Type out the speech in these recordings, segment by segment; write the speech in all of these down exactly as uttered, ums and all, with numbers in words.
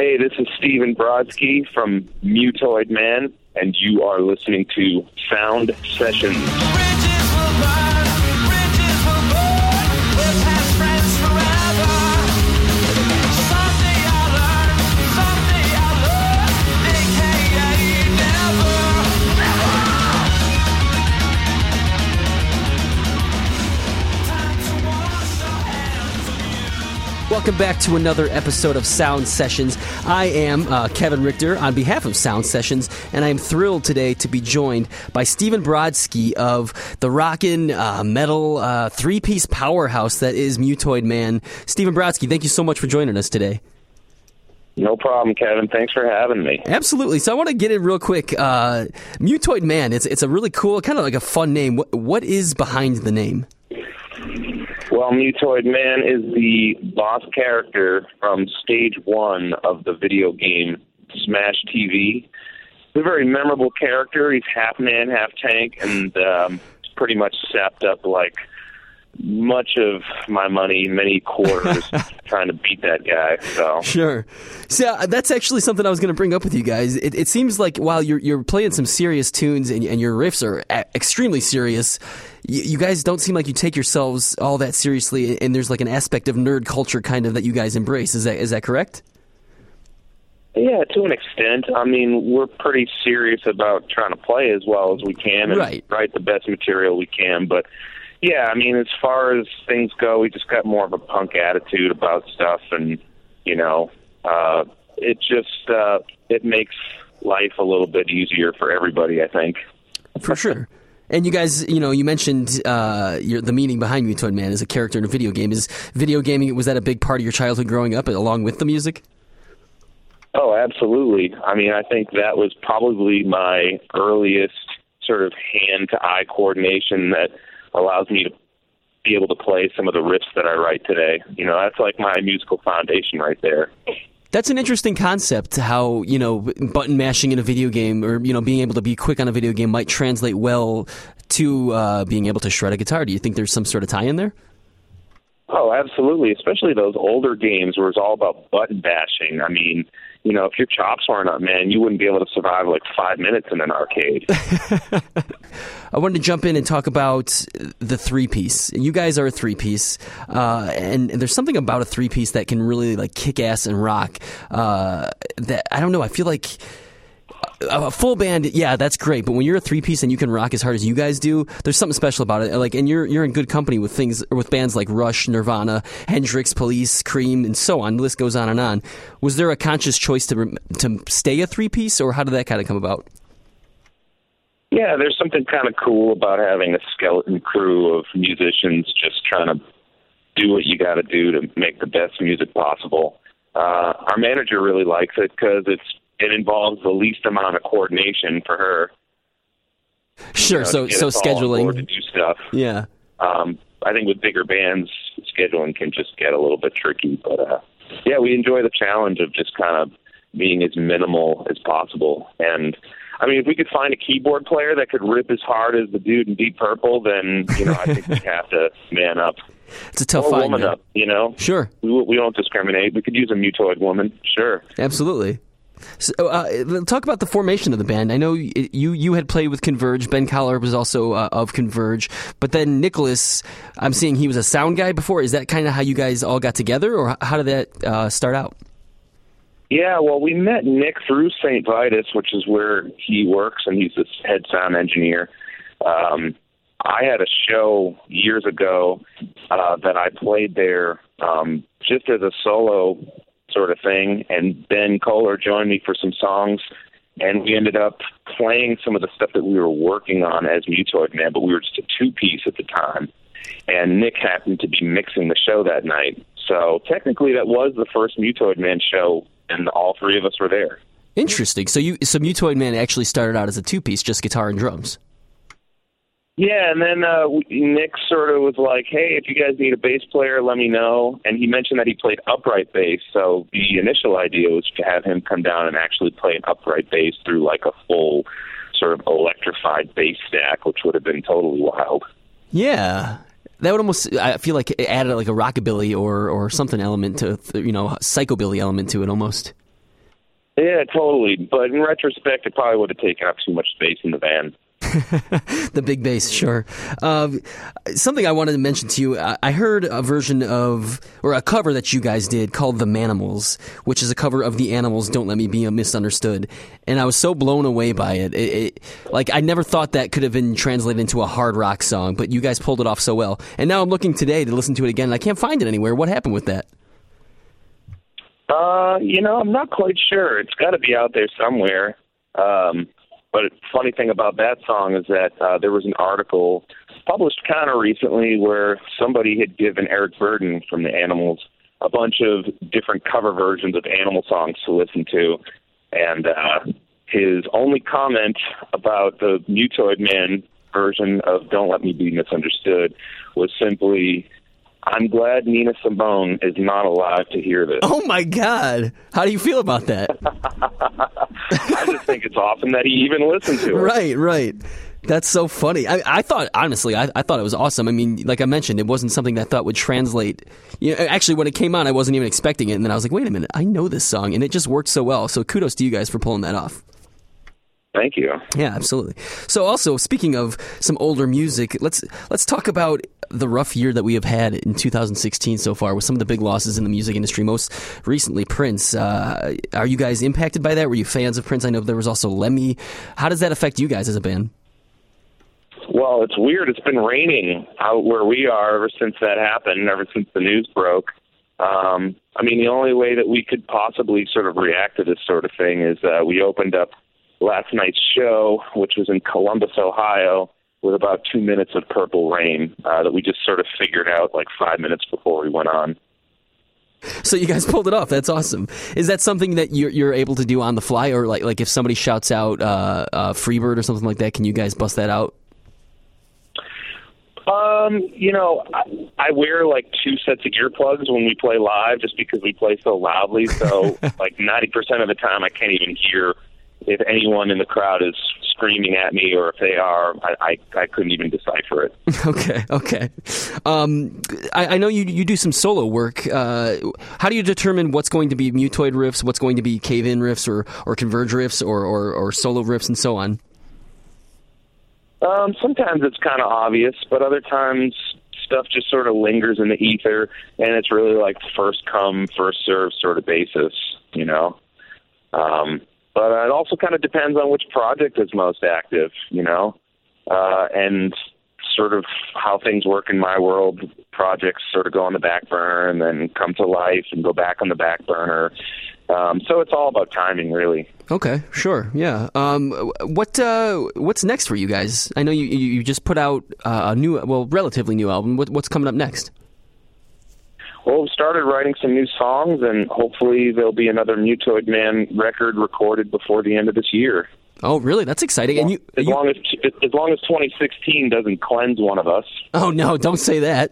Hey, this is Steven Brodsky from Mutoid Man, and you are listening to Sound Sessions. Welcome back to another episode of Sound Sessions. I am uh, Kevin Richter on behalf of Sound Sessions, and I am thrilled today to be joined by Steven Brodsky of the rockin' uh, metal uh, three-piece powerhouse that is Mutoid Man. Steven Brodsky, thank you so much for joining us today. No problem, Kevin. Thanks for having me. Absolutely. So I want to get in real quick. Uh, Mutoid Man, it's it's a really cool, kind of like a fun name. What, what is behind the name? Well, Mutoid Man is the boss character from stage one of the video game Smash T V. He's a very memorable character. He's half man, half tank, and um, pretty much sapped up like much of my money, many quarters, trying to beat that guy. So sure. So uh, that's actually something I was going to bring up with you guys. It, it seems like while you're you're playing some serious tunes and, and your riffs are a- extremely serious, you, you guys don't seem like you take yourselves all that seriously. And there's like an aspect of nerd culture kind of that you guys embrace. Is that is that correct? Yeah, to an extent. I mean, we're pretty serious about trying to play as well as we can and right. write the best material we can, but yeah, I mean, as far as things go, we just got more of a punk attitude about stuff, and, you know, uh, it just, uh, it makes life a little bit easier for everybody, I think. For sure. And you guys, you know, you mentioned uh, your, the meaning behind Mutoid Man as a character in a video game. Is video gaming, was that a big part of your childhood growing up, along with the music? Oh, absolutely. I mean, I think that was probably my earliest sort of hand-to-eye coordination that allows me to be able to play some of the riffs that I write today. You know, that's like my musical foundation right there. That's an interesting concept, how, you know, button mashing in a video game or, you know, being able to be quick on a video game might translate well to uh, being able to shred a guitar. Do you think there's some sort of tie-in there? Oh, absolutely, especially those older games where it's all about button bashing. I mean, you know, if your chops weren't up, man, you wouldn't be able to survive like five minutes in an arcade. I wanted to jump in and talk about the three-piece. You guys are a three-piece, uh, and, and there's something about a three-piece that can really like kick ass and rock. Uh, that I don't know. I feel like a full band, yeah, that's great. But when you're a three-piece and you can rock as hard as you guys do, there's something special about it. Like, and you're you're in good company with things with bands like Rush, Nirvana, Hendrix, Police, Cream, and so on. The list goes on and on. Was there a conscious choice to to stay a three-piece, or how did that kind of come about? Yeah, there's something kind of cool about having a skeleton crew of musicians just trying to do what you got to do to make the best music possible. Uh, our manager really likes it because it's it involves the least amount of coordination for her. Sure, you know, so so scheduling to do stuff. Yeah, um, I think with bigger bands, scheduling can just get a little bit tricky. But uh, yeah, we enjoy the challenge of just kind of being as minimal as possible. And I mean, if we could find a keyboard player that could rip as hard as the dude in Deep Purple, then, you know, I think we have to man up. It's a tough or find, woman man. up, you know? Sure. We, we don't discriminate. We could use a mutoid woman, sure. Absolutely. So, uh, talk about the formation of the band. I know you you had played with Converge. Ben Collar was also uh, of Converge. But then Nicholas, I'm seeing he was a sound guy before. Is that kind of how you guys all got together, or how did that uh, start out? Yeah, well, we met Nick through Saint Vitus, which is where he works, and he's the head sound engineer. Um, I had a show years ago uh, that I played there um, just as a solo sort of thing, and Ben Kohler joined me for some songs, and we ended up playing some of the stuff that we were working on as Mutoid Man, but we were just a two-piece at the time, and Nick happened to be mixing the show that night. So technically that was the first Mutoid Man show, and all three of us were there. Interesting. So you, so Mutoid Man actually started out as a two-piece, just guitar and drums. Yeah, and then uh, Nick sort of was like, hey, if you guys need a bass player, let me know. And he mentioned that he played upright bass, so the initial idea was to have him come down and actually play an upright bass through like a full sort of electrified bass stack, which would have been totally wild. Yeah. That would almost, I feel like it added like a rockabilly or, or something element to, you know, psychobilly element to it almost. Yeah, totally. But in retrospect, it probably would have taken up too much space in the van. The big bass, sure. Uh, something I wanted to mention to you, I heard a version of, or a cover that you guys did called The Manimals, which is a cover of The Animals' Don't Let Me Be Misunderstood. And I was so blown away by it. It, it. Like, I never thought that could have been translated into a hard rock song, but you guys pulled it off so well. And now I'm looking today to listen to it again, and I can't find it anywhere. What happened with that? Uh, you know, I'm not quite sure. It's got to be out there somewhere. Um, but the funny thing about that song is that uh, there was an article published kind of recently where somebody had given Eric Burden from the Animals a bunch of different cover versions of Animal songs to listen to. And uh, his only comment about the Mutoid Man version of Don't Let Me Be Misunderstood was simply, I'm glad Nina Simone is not alive to hear this. Oh, my God. How do you feel about that? I just think it's awesome that he even listened to it. Right, right. That's so funny. I, I thought, honestly, I, I thought it was awesome. I mean, like I mentioned, it wasn't something that I thought would translate. You know, actually, when it came on, I wasn't even expecting it. And then I was like, wait a minute, I know this song. And it just worked so well. So kudos to you guys for pulling that off. Thank you. Yeah, absolutely. So also, speaking of some older music, let's let's talk about the rough year that we have had in two thousand sixteen so far with some of the big losses in the music industry, most recently Prince. Uh, are you guys impacted by that? Were you fans of Prince? I know there was also Lemmy. How does that affect you guys as a band? Well, it's weird. It's been raining out where we are ever since that happened, ever since the news broke. Um, I mean, the only way that we could possibly sort of react to this sort of thing is uh, we opened up last night's show, which was in Columbus, Ohio, with about two minutes of Purple Rain uh, that we just sort of figured out like five minutes before we went on. So you guys pulled it off. That's awesome. Is that something that you're, you're able to do on the fly, or like like if somebody shouts out uh, uh, Freebird or something like that, can you guys bust that out? Um, you know, I, I wear like two sets of earplugs when we play live just because we play so loudly. So like ninety percent of the time I can't even hear if anyone in the crowd is screaming at me, or if they are, I, I, I couldn't even decipher it. Okay, okay. Um, I, I know you you do some solo work. Uh, how do you determine what's going to be Mutoid riffs, what's going to be Cave-In riffs, or, or Converge riffs, or, or, or solo riffs, and so on? Um, sometimes it's kind of obvious, but other times stuff just sort of lingers in the ether, and it's really like first come, first serve sort of basis, you know? Um, but it also kind of depends on which project is most active, you know? Uh, and sort of how things work in my world. Projects sort of go on the back burner and then come to life and go back on the back burner. Um, so it's all about timing, really. Okay, sure, yeah. Um, what uh, what's next for you guys? I know you you just put out uh, a new, well, relatively new album. What, what's coming up next? Well, we started writing some new songs, and hopefully there'll be another Mutoid Man record recorded before the end of this year. Oh, really? That's exciting. And you, as you, long as as long as twenty sixteen doesn't cleanse one of us. Oh no! Don't say that.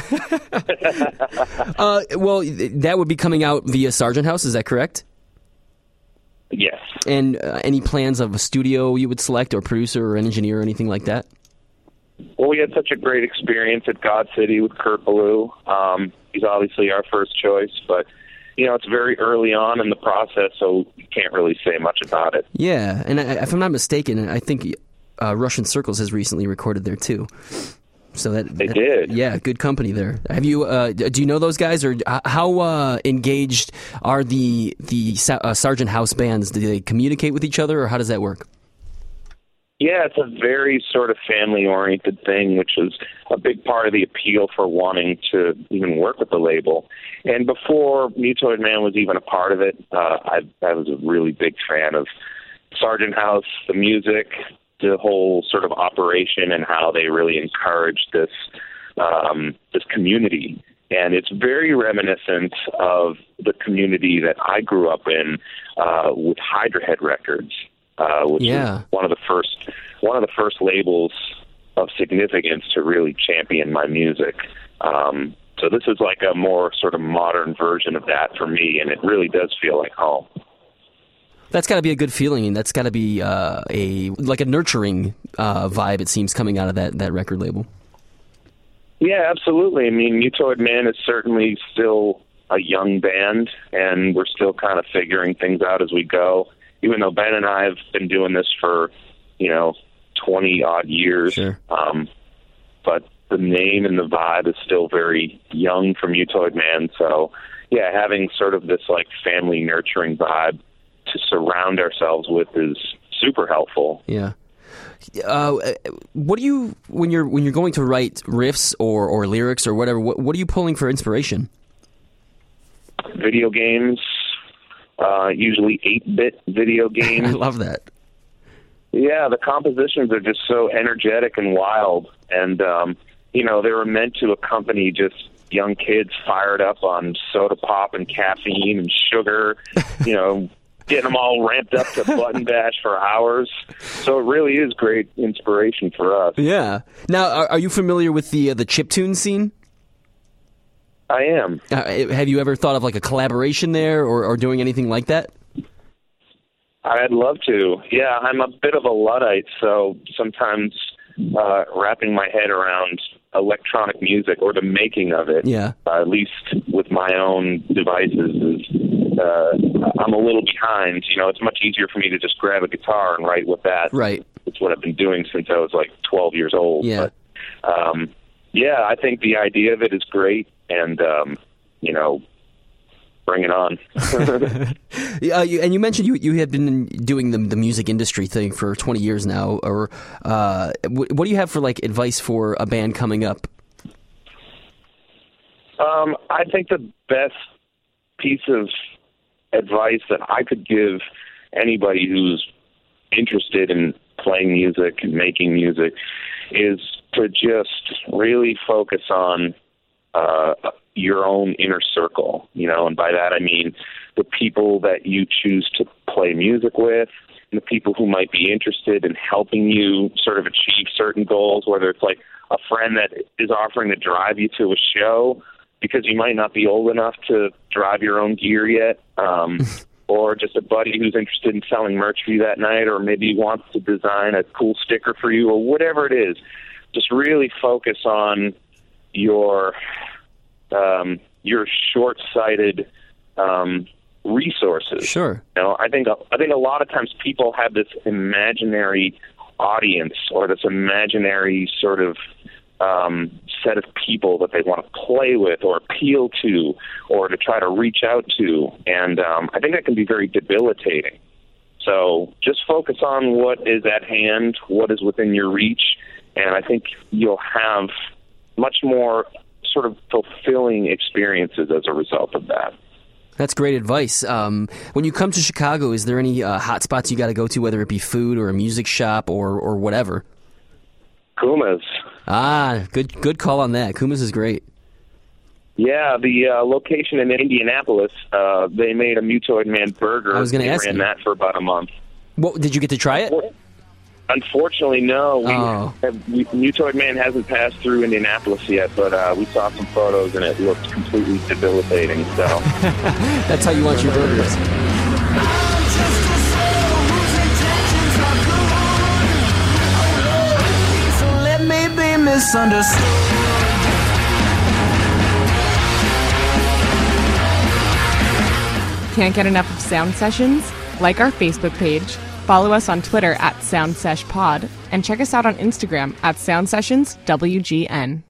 uh, well, that would be coming out via Sargent House. Is that correct? Yes. And uh, any plans of a studio you would select, or producer, or an engineer, or anything like that? Well, we had such a great experience at God City with Kurt Ballou. Um, he's obviously our first choice, but you know, it's very early on in the process, so you can't really say much about it. Yeah, and I, if I'm not mistaken, I think uh, Russian Circles has recently recorded there too. So that they that, did. Yeah, good company there. Have you? Uh, do you know those guys, or how uh, engaged are the the uh, Sargent House bands? Do they communicate with each other, or how does that work? Yeah, it's a very sort of family-oriented thing, which is a big part of the appeal for wanting to even work with the label. And before Mutoid Man was even a part of it, uh, I, I was a really big fan of Sargent House, the music, the whole sort of operation, and how they really encouraged this um, this community. And it's very reminiscent of the community that I grew up in uh, with Hydra Head Records. Uh, which yeah. is one of the first one of the first labels of significance to really champion my music. Um, so this is like a more sort of modern version of that for me, and it really does feel like home. That's got to be a good feeling, and that's got to be uh, a like a nurturing uh, vibe. It seems coming out of that that record label. Yeah, absolutely. I mean, Mutoid Man is certainly still a young band, and we're still kind of figuring things out as we go. Even though Ben and I have been doing this for, you know, twenty odd years, sure. um, but the name and the vibe is still very young for Mutoid Man. So, yeah, having sort of this like family nurturing vibe to surround ourselves with is super helpful. Yeah. Uh, what do you when you're when you're going to write riffs or, or lyrics or whatever? What, what are you pulling for inspiration? Video games, uh, usually eight-bit video games. I love that. Yeah, the compositions are just so energetic and wild, and um, you know they were meant to accompany just young kids fired up on soda pop and caffeine and sugar. You know. Getting them all ramped up to button bash for hours. So it really is great inspiration for us. Yeah. Now, are, are you familiar with the uh, the chiptune scene? I am. Uh, have you ever thought of like a collaboration there or, or doing anything like that? I'd love to. Yeah, I'm a bit of a Luddite, so sometimes uh, wrapping my head around electronic music or the making of it, yeah. uh, at least with my own devices, is uh, I'm a little behind. You know, it's much easier for me to just grab a guitar and write with that. Right. It's what I've been doing since I was like twelve years old. Yeah. But, um, yeah, I think the idea of it is great, and, um, you know, bring it on. uh, you, and you mentioned you you had been doing the the music industry thing for twenty years now. Or uh, what, what do you have for like advice for a band coming up? Um, I think the best piece of advice that I could give anybody who's interested in playing music and making music is to just really focus on uh, your own inner circle, you know, and by that I mean the people that you choose to play music with, and the people who might be interested in helping you sort of achieve certain goals, whether it's like a friend that is offering to drive you to a show because you might not be old enough to drive your own gear yet, um, or just a buddy who's interested in selling merch for you that night, or maybe wants to design a cool sticker for you, or whatever it is. Just really focus on your um, your short-sighted um, resources. Sure. You know, I think I think a lot of times people have this imaginary audience or this imaginary sort of um, set of people that they want to play with or appeal to or to try to reach out to, and um, I think that can be very debilitating. So just focus on what is at hand, what is within your reach, and I think you'll have much more sort of fulfilling experiences as a result of that. That's great advice. Um, when you come to Chicago, is there any uh, hot spots you got to go to, whether it be food or a music shop or, or whatever? Kuma's. Ah, good good call on that. Kuma's is great. Yeah, the uh, location in Indianapolis, uh, they made a Mutoid Man burger. I was going to ask ran you. that for about a month. What, did you get to try it? Unfortunately, no. We, oh. have, we, Mutoid Man hasn't passed through Indianapolis yet, but uh, we saw some photos and it looked completely debilitating. So that's how you want your burgers. So let me be misunderstood. Can't get enough of Sound Sessions? Like our Facebook page, follow us on Twitter at SoundSeshPod, and check us out on Instagram at SoundSessionsWGN.